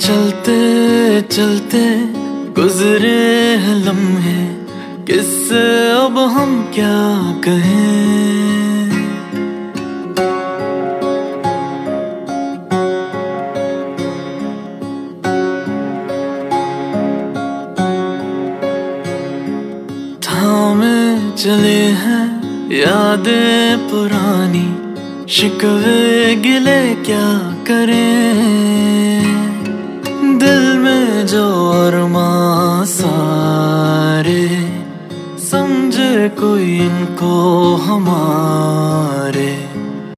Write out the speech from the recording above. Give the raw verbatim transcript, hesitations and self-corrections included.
चलते चलते गुजरे हैं लम्हे, किससे अब हम क्या कहें। थामे चले हैं यादें पुरानी, शिकवे गिले क्या करें। दिल में जो अरमां सारे, समझे कोई इनको हमारे।